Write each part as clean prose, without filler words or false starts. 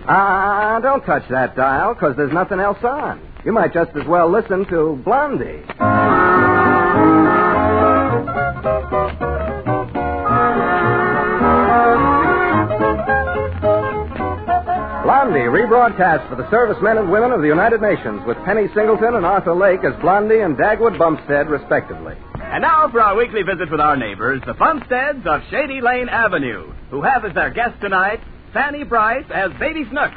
Don't touch that dial, because there's nothing else on. You might just as well listen to Blondie. Blondie, rebroadcast for the servicemen and women of the United Nations with Penny Singleton and Arthur Lake as Blondie and Dagwood Bumstead, respectively. And now for our weekly visit with our neighbors, the Bumsteads of Shady Lane Avenue, who have as their guest tonight Fanny Bryce as Baby Snooks.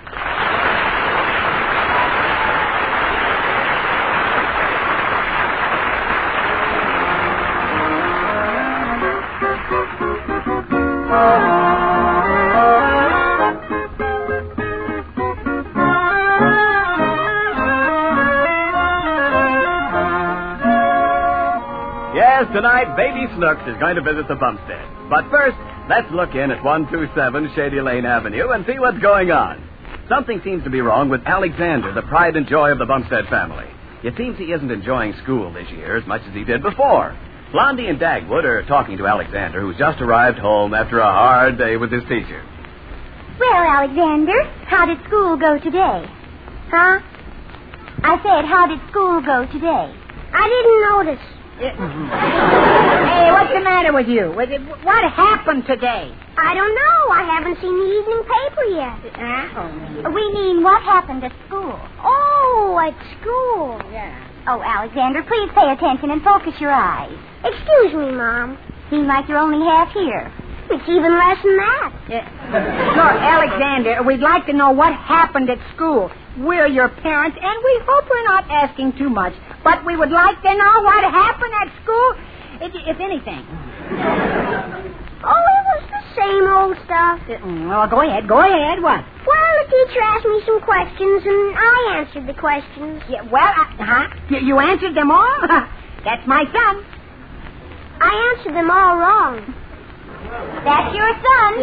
Yes, tonight, Baby Snooks is going to visit the Bumstead. But first, let's look in at 127 Shady Lane Avenue and see what's going on. Something seems to be wrong with Alexander, the pride and joy of the Bumstead family. It seems he isn't enjoying school this year as much as he did before. Blondie and Dagwood are talking to Alexander, who's just arrived home after a hard day with his teacher. Well, Alexander, how did school go today? Huh? I said, how did school go today? I didn't notice. Hey, what's the matter with you? What happened today? I don't know. I haven't seen the evening paper yet. We mean, what happened at school? Oh, at school. Yeah. Oh, Alexander, please pay attention and focus your eyes. Excuse me, Mom. Seems like you're only half here. It's even less than that. Look, Alexander, we'd like to know what happened at school. We're your parents, and we hope we're not asking too much, but we would like to know what happened at school, if anything. Oh, it was the same old stuff. Well, go ahead. What? Well, the teacher asked me some questions, and I answered the questions. Yeah, well, You answered them all? That's my son. I answered them all wrong. That's your son.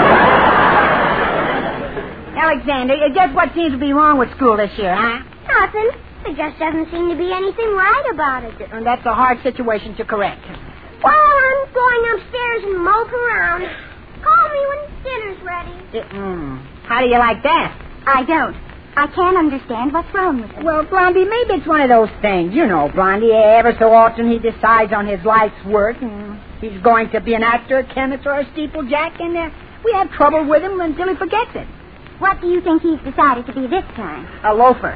Alexander, guess what seems to be wrong with school this year, huh? Nothing. There just doesn't seem to be anything right about it. And that's a hard situation to correct. Well, I'm going upstairs and mope around. Call me when dinner's ready. How do you like that? I don't. I can't understand what's wrong with it. Well, Blondie, maybe it's one of those things. You know, Blondie, ever so often he decides on his life's work, and he's going to be an actor, a chemist, or a steeplejack, and we have trouble with him until he forgets it. What do you think he's decided to be this time? A loafer.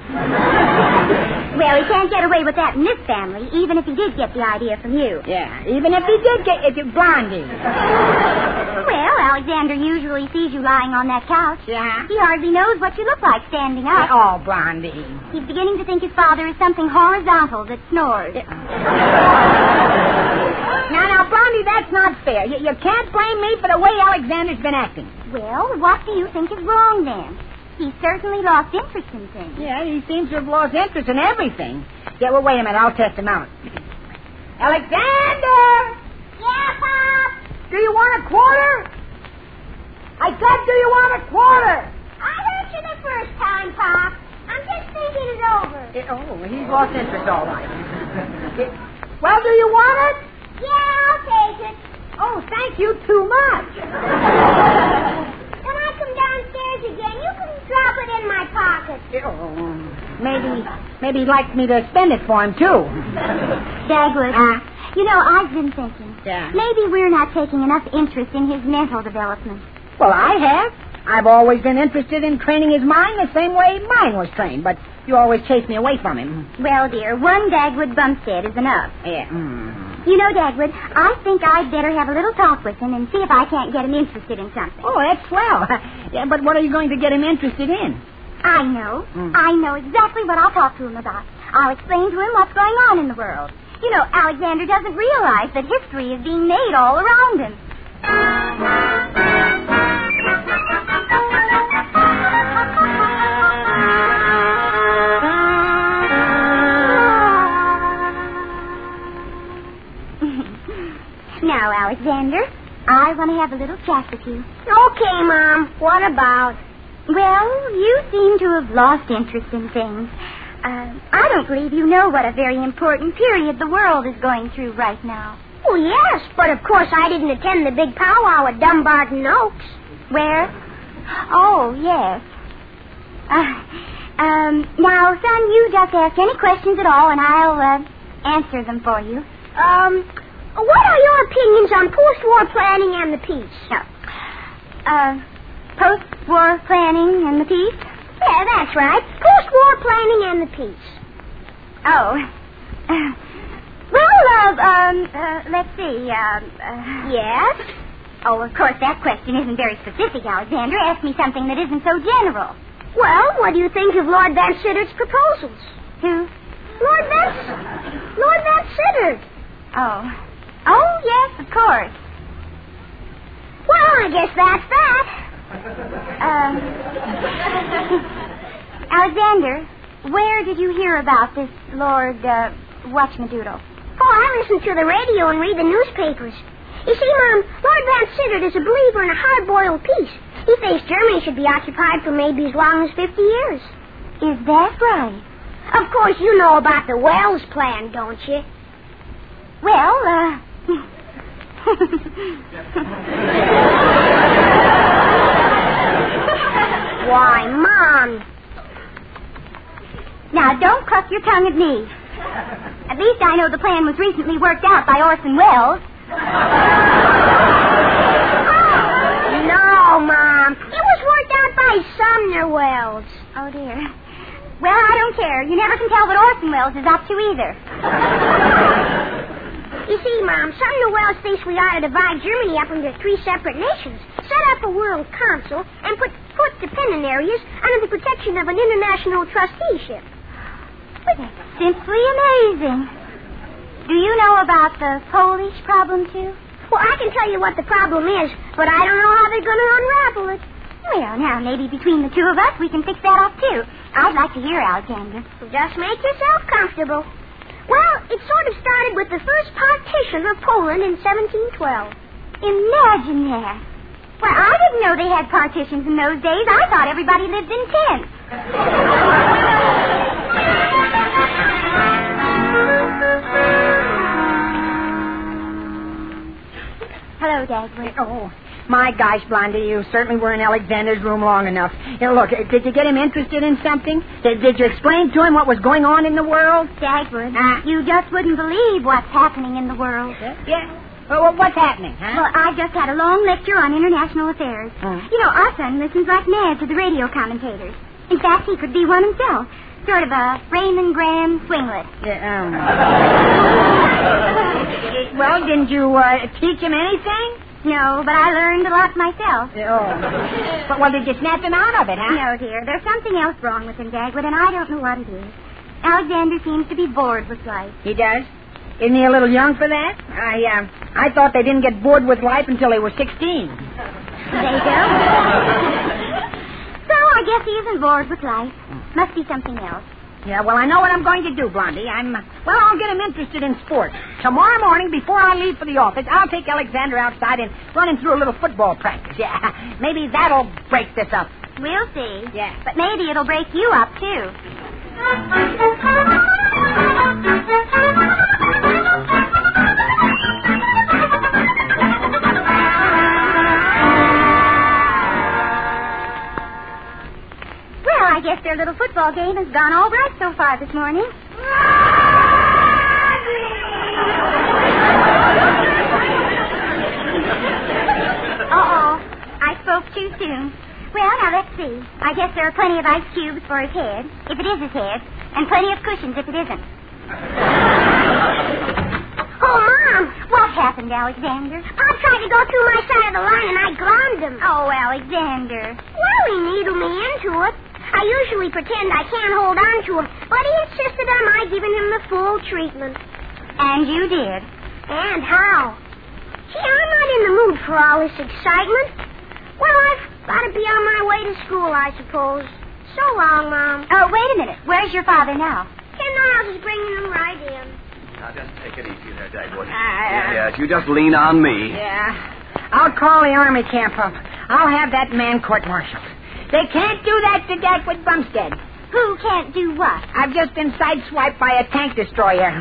Well, he can't get away with that in this family, even if he did get the idea from you. Yeah, even if he did get it, Blondie. Well, Alexander usually sees you lying on that couch. Yeah? He hardly knows what you look like standing up. Oh, Blondie. He's beginning to think his father is something horizontal that snores. Now, Blondie, that's not fair. You can't blame me for the way Alexander's been acting. Well, what do you think is wrong, then? He's certainly lost interest in things. Yeah, he seems to have lost interest in everything. Yeah, well, wait a minute. I'll test him out. Alexander! Yeah, Pop? Do you want a quarter? I said, do you want a quarter? I heard you the first time, Pop. I'm just thinking it over. He's lost interest, all right. Well, do you want it? Yeah, I'll take it. Oh, thank you too much. When I come downstairs again, you can drop it in my pocket. Maybe he'd like me to spend it for him, too. Dagwood, you know, I've been thinking. Yeah? Maybe we're not taking enough interest in his mental development. Well, I have. I've always been interested in training his mind the same way mine was trained, but you always chase me away from him. Well, dear, one Dagwood Bumstead is enough. Yeah. You know, Dagwood, I think I'd better have a little talk with him and see if I can't get him interested in something. Oh, that's swell. Yeah, but what are you going to get him interested in? I know. I know exactly what I'll talk to him about. I'll explain to him what's going on in the world. You know, Alexander doesn't realize that history is being made all around him. Now, Alexander, I want to have a little chat with you. Okay, Mom. What about? Well, you seem to have lost interest in things. I don't believe you know what a very important period the world is going through right now. Oh, yes, but of course I didn't attend the big powwow at Dumbarton Oaks. Where? Oh, yes. Now, son, you just ask any questions at all, and I'll answer them for you. What are your opinions on post-war planning and the peace? Post-war planning and the peace? Yeah, that's right. Post-war planning and the peace. Oh. Well, let's see. Yes? Oh, of course, that question isn't very specific, Alexander. Ask me something that isn't so general. Well, what do you think of Lord Van Sittard's proposals? Who? Lord Van Sittard. Oh. Oh, yes, of course. Well, I guess that's that. Alexander, where did you hear about this Lord, Whatchmadoodle? Oh, I listen to the radio and read the newspapers. You see, Mom, Lord Van Sittard is a believer in a hard-boiled peace. He thinks Germany should be occupied for maybe as long as 50 years. Is that right? Of course, you know about the Wells plan, don't you? Well, Why, Mom. Now, don't cluck your tongue at me. At least I know the plan was recently worked out by Orson Welles. No, Mom. It was worked out by Sumner Welles. Oh, dear. Well, I don't care. You never can tell what Orson Welles is up to either. You see, Mom, Sumner Welles thinks we ought to divide Germany up into 3 separate nations, set up a world council, and put dependent areas under the protection of an international trusteeship. Well, that's simply amazing. Do you know about the Polish problem, too? Well, I can tell you what the problem is, but I don't know how they're going to unravel it. Well, now, maybe between the two of us, we can fix that up, too. I'd like to hear, Alexander. Just make yourself comfortable. Well, it sort of started with the first partition of Poland in 1712. Imagine that. Well, I didn't know they had partitions in those days. I thought everybody lived in tents. Hello, Dagwood. Oh, my gosh, Blondie, you certainly were in Alexander's room long enough. Here, look, did you get him interested in something? Did you explain to him what was going on in the world? Dagwood, you just wouldn't believe what's happening in the world. Yeah? Well, what's happening, huh? Well, I just had a long lecture on international affairs. You know, our son listens like mad to the radio commentators. In fact, he could be one himself. Sort of a Raymond Graham swinglet. Yeah, well, didn't you teach him anything? No, but I learned a lot myself. Oh. Well, did you snap him out of it, huh? No, dear. There's something else wrong with him, Dagwood, and I don't know what it is. Alexander seems to be bored with life. He does? Isn't he a little young for that? I thought they didn't get bored with life until they were 16. They don't? So I guess he isn't bored with life. Must be something else. Yeah, well, I know what I'm going to do, Blondie. I'll get him interested in sports. Tomorrow morning, before I leave for the office, I'll take Alexander outside and run him through a little football practice. Yeah, maybe that'll break this up. We'll see. Yeah. But maybe it'll break you up, too. I guess their little football game has gone all right so far this morning. Uh-oh. I spoke too soon. Well, now let's see. I guess there are plenty of ice cubes for his head, if it is his head, and plenty of cushions if it isn't. Oh, Mom! What happened, Alexander? I tried to go through my side of the line and I glommed him. Oh, Alexander. Well, he needled me into it. I usually pretend I can't hold on to him, but he insisted on my giving him the full treatment. And you did. And how? See, I'm not in the mood for all this excitement. Well, I've got to be on my way to school, I suppose. So long, Mom. Oh, wait a minute. Where's your father now? 10 miles is bringing him right in. Now, just take it easy there, Dagwood. Yes, you just lean on me. Yeah. I'll call the army camp up. I'll have that man court-martialed. They can't do that to Dagwood Bumstead. Who can't do what? I've just been sideswiped by a tank destroyer.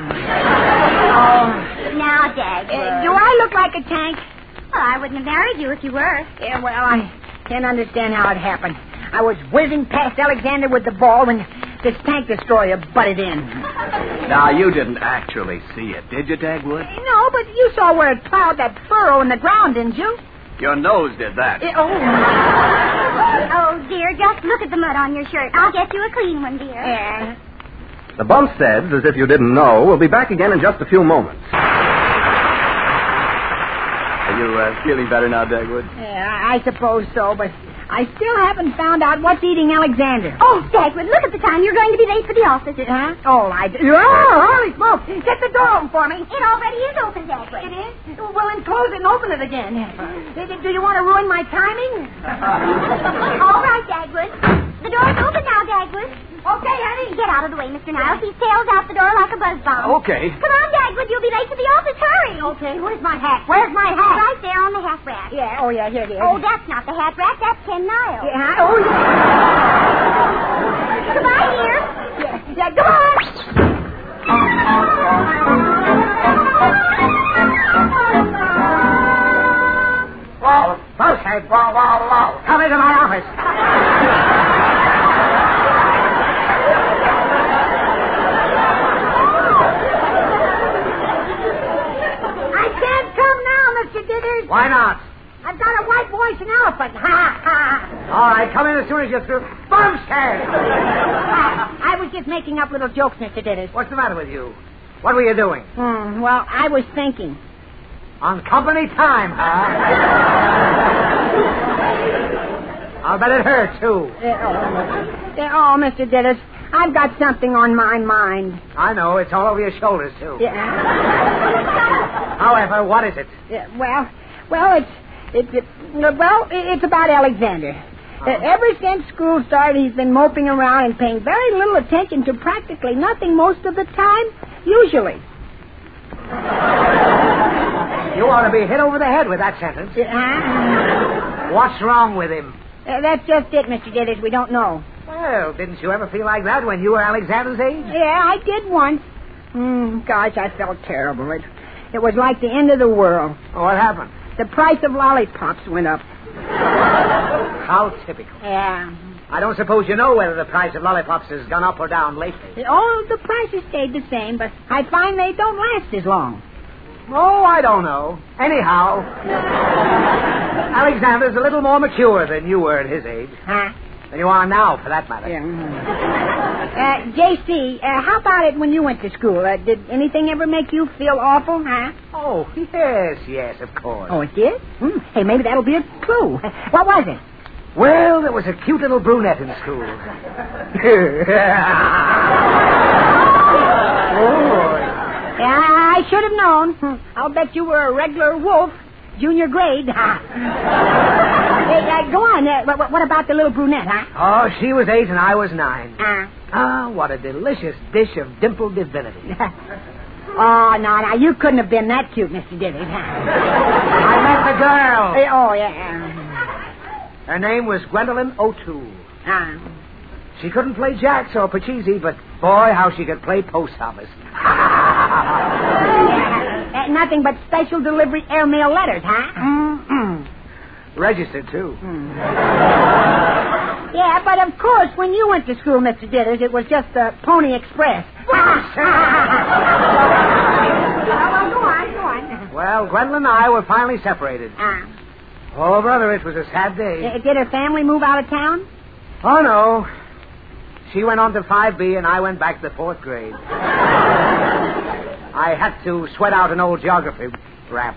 Now, Dagwood. Do I look like a tank? Well, I wouldn't have married you if you were. Yeah, well, I can't understand how it happened. I was whizzing past Alexander with the ball when this tank destroyer butted in. Now, you didn't actually see it, did you, Dagwood? No, but you saw where it plowed that furrow in the ground, didn't you? Your nose did that. Oh, dear, just look at the mud on your shirt. I'll get you a clean one, dear. Yeah. The Bumpsteads, as if you didn't know, will be back again in just a few moments. Are you feeling better now, Dagwood? Yeah, I suppose so, but I still haven't found out what's eating Alexander. Oh, Dagwood, look at the time. You're going to be late for the office. Huh? Oh, holy smoke. Get the door open for me. It already is open, Dagwood. It is? Well, then close it and open it again. Do you want to ruin my timing? All right, Dagwood. The door's open now, Dagwood. Okay, honey. Get out of the way, Mr. Niles. He sails out the door like a buzz bomb. Okay. Come on, Dagwood. You'll be late for the office. Hurry. Okay, where's my hat? Where's my hat? Right there on the hat rack. Yeah, oh, yeah, here it is. Oh, that's not the hat rack. That's Ken Niles. Yeah, oh, yeah. Goodbye, dear. Yeah, come on. Whoa, Bumpstead, whoa. Come into my office. Why not? I've got a white voice and elephant. Ha, ha. All right, come in as soon as you're through. Bumpstead! I was just making up little jokes, Mr. Ditters. What's the matter with you? What were you doing? Well, I was thinking. On company time, huh? I'll bet it hurt, too. Oh, Mr. Ditters, I've got something on my mind. I know. It's all over your shoulders, too. Yeah. However, what is it? It's about Alexander. Ever since school started, he's been moping around and paying very little attention to practically nothing most of the time, usually. You ought to be hit over the head with that sentence. What's wrong with him? That's just it, Mr. Ditters. We don't know. Well, didn't you ever feel like that when you were Alexander's age? Yeah, I did once. Gosh, I felt terrible. It was like the end of the world. Oh, what happened? The price of lollipops went up. How typical. Yeah. I don't suppose you know whether the price of lollipops has gone up or down lately. Oh, the prices stayed the same, but I find they don't last as long. Oh, I don't know. Anyhow, Alexander's a little more mature than you were at his age. Huh? Than you are now, for that matter. Yeah. J.C., how about it when you went to school? Did anything ever make you feel awful, huh? Oh, yes, of course. Oh, it did? Hey, maybe that'll be a clue. What was it? Well, there was a cute little brunette in school. I should have known. I'll bet you were a regular wolf, junior grade. Hey, go on. What about the little brunette, huh? Oh, she was 8 and I was 9. What a delicious dish of dimpled divinity. Oh, no, you couldn't have been that cute, Mr. Ditters. I met the girl. Oh, yeah. Her name was Gwendolyn O'Toole. She couldn't play jacks or pachisi, but boy, how she could play post office. Nothing but special delivery airmail letters, huh? Registered, too. Yeah, but of course, when you went to school, Mr. Ditters, it was just the Pony Express. Well, go on. Well, Gwendolyn and I were finally separated. Oh, brother, it was a sad day. Did her family move out of town? Oh, no. She went on to 5B and I went back to 4th grade. I had to sweat out an old geography rap.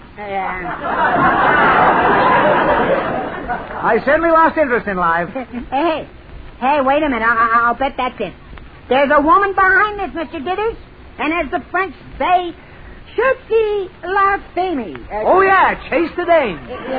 I certainly lost interest in life. Hey, wait a minute. I'll bet that's it. There's a woman behind this, Mr. Ditters. And as the French say, Cherchez la femme. Oh, yeah, chase the dame.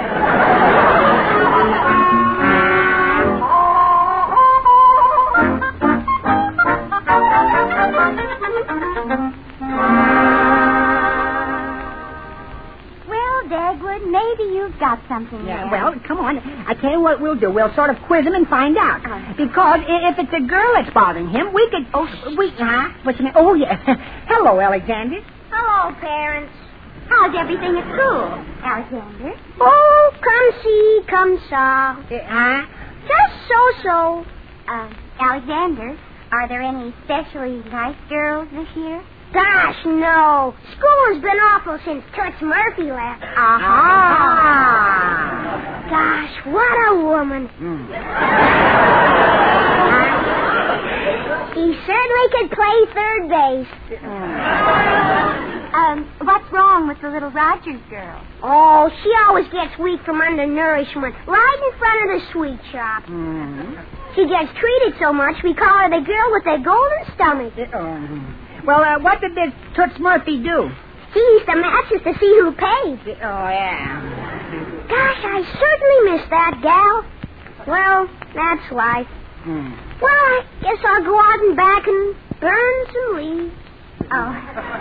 Dagwood, maybe you've got something there. Well, come on. I tell you what we'll do. We'll sort of quiz him and find out. Because if it's a girl that's bothering him, we could... What's the name? Oh, yeah. Hello, Alexander. Hello, parents. How's everything at school, Alexander? Oh, come see, come saw. Just so-so. Alexander, are there any especially nice girls this year? Gosh, no. School has been awful since Toots Murphy left. Gosh, what a woman. He certainly could play third base. What's wrong with the little Rogers girl? Oh, she always gets weak from undernourishment right in front of the sweet shop. She gets treated so much, we call her the girl with the golden stomach. Well, what did this Toots Murphy do? He used the matches to see who paid. Oh, yeah. Gosh, I certainly miss that gal. Well, that's life. Well, I guess I'll go out and back and burn some leaves. Oh.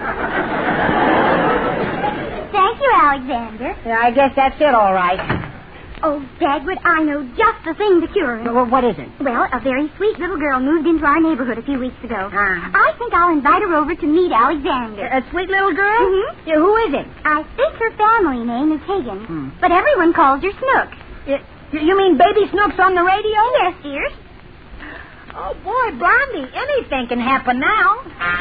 Thank you, Alexander. Yeah, I guess that's it, all right. Oh, Dagwood, I know just the thing to cure him. Well, what is it? Well, a very sweet little girl moved into our neighborhood a few weeks ago. I think I'll invite her over to meet Alexander. A sweet little girl? Mm-hmm. Yeah, who is it? I think her family name is Higgins, but everyone calls her Snooks. You mean Baby Snooks on the radio? Yes, dears. Oh, boy, Blondie, anything can happen now.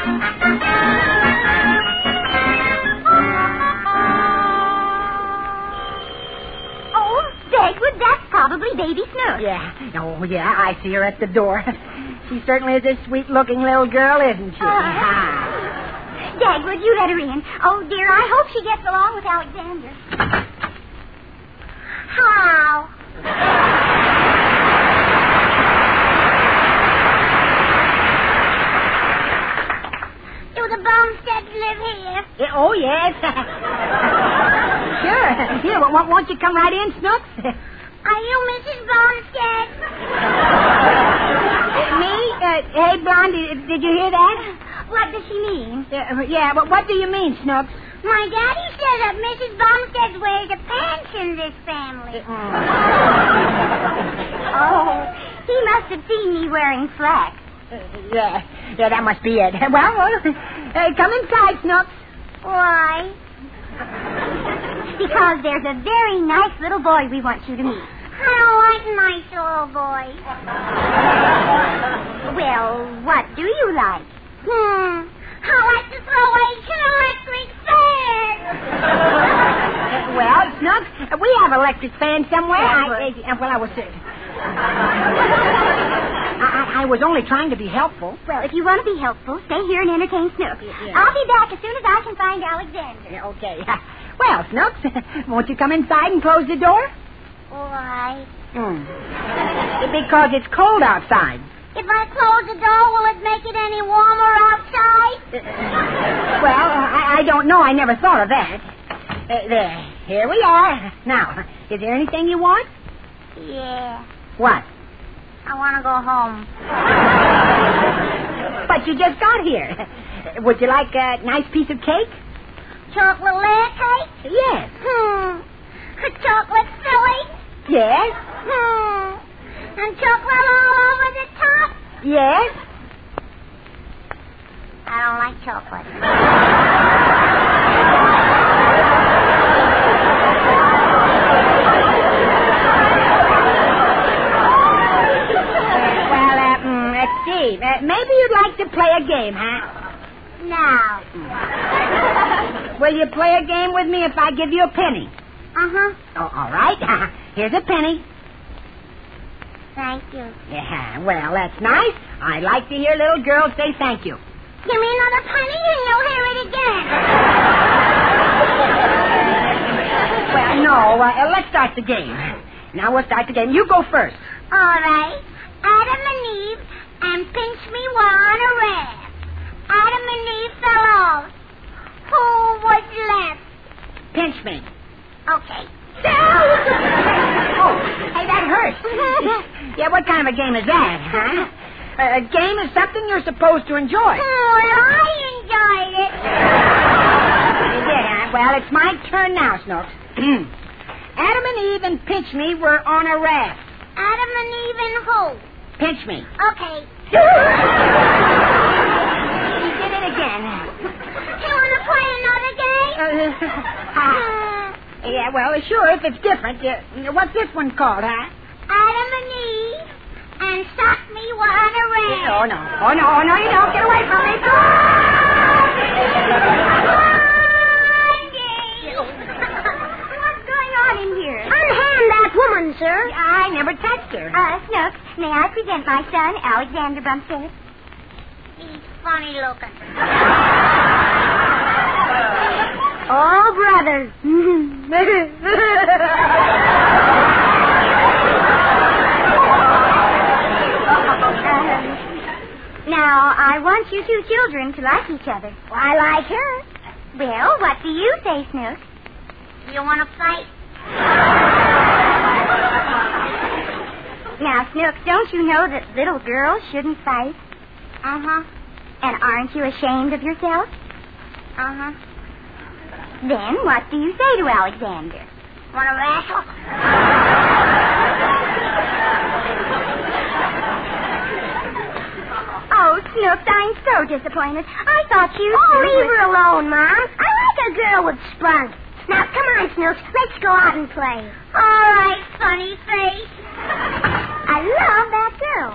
Dagwood, that's probably Baby Snooks. Yeah. Oh, yeah, I see her at the door. She certainly is a sweet-looking little girl, isn't she? Dagwood, you let her in. Oh, dear, I hope she gets along with Alexander. How? Do the Bumsteads live here? Oh, yes. Sure. Here, won't you come right in, Snooks? Are you Mrs. Bumstead? Me? Hey, Blondie, did you hear that? What does she mean? Yeah, but what do you mean, Snooks? My daddy says that Mrs. Bumstead wears the pants in this family. Oh, he must have seen me wearing slacks. Yeah, that must be it. Well, come inside, Snooks. Why? Because there's a very nice little boy we want you to meet. I don't like nice little boys. Well, what do you like? I like to throw electric fans. Well, Snooks, we have electric fans somewhere. I was only trying to be helpful. Well, if you want to be helpful, stay here and entertain Snooks. Yeah. I'll be back as soon as I can find Alexander. Yeah, okay. Well, Snooks, won't you come inside and close the door? Why? Because it's cold outside. If I close the door, will it make it any warmer outside? Well, I don't know. I never thought of that. There. Here we are. Now, is there anything you want? Yeah. What? I want to go home. But you just got here. Would you like a nice piece of cake? Chocolate layer cake? Yes. A chocolate filling? Yes. And chocolate all over the top? Yes. I don't like chocolate. Let's see. Maybe you'd like to play a game, huh? No. Will you play a game with me if I give you a penny? Uh-huh. Oh, all right. Here's a penny. Thank you. Yeah, well, that's nice. I like to hear little girls say thank you. Give me another penny and you'll hear it again. Well, no. Let's start the game. Now we'll start the game. You go first. All right. Adam and Eve and Pinch Me were on a raft. Adam and Eve fell off. Who was left? Pinch me. Okay. Oh, hey, that hurts. Yeah, what kind of a game is that, huh? A game is something you're supposed to enjoy. I enjoyed it. You did, huh? Well, it's my turn now, Snooks. Adam and Eve and Pinch Me were on a raft. Adam and Eve and who? Pinch me. Okay. You did it again. You want to play another game? Yeah, well, sure, if it's different. What's this one called, huh? Adam and Eve, and suck me one around. Oh, no. Oh, no, you don't. Get away from me. What's going on in here? Unhand that woman, sir. I never touched her. Snooks, may I present my son, Alexander Bumstead? He's funny looking. Oh, brother. Now, I want you two children to like each other. Well, I like her. Well, what do you say, Snooks? You want to fight? Now, Snooks, don't you know that little girls shouldn't fight? Uh-huh. And aren't you ashamed of yourself? Uh-huh. Then what do you say to Alexander? Want to wrestle? Oh, Snooks, I'm so disappointed. I thought you... Oh, leave her alone, Mom. I like a girl with spunk. Now, come on, Snooks. Let's go out and play. All right, funny face. I love that girl.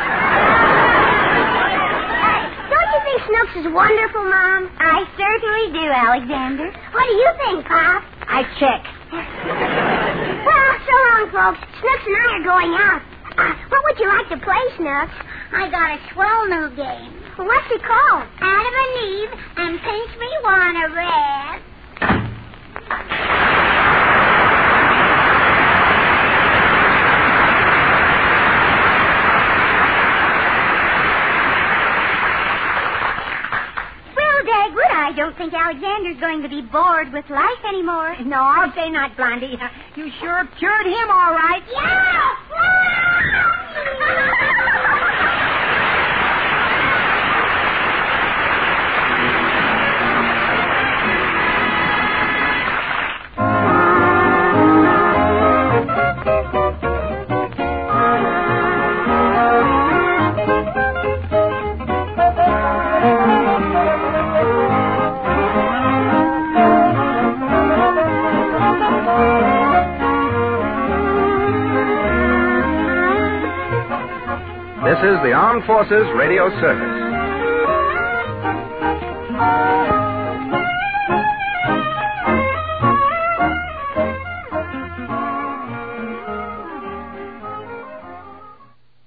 Don't you think Snooks is wonderful, Mom? I certainly do, Alexander. What do you think, Pop? I check. Well, so long, folks. Snooks and I are going out. What would you like to play, Snooks? I got a swell new game. Well, what's it called? Adam and Eve and Pinch Me Wanna Red. Dagwood, I don't think Alexander's going to be bored with life anymore. No, I'll say not, Blondie. You sure cured him all right. Yeah! This is the Armed Forces Radio Service.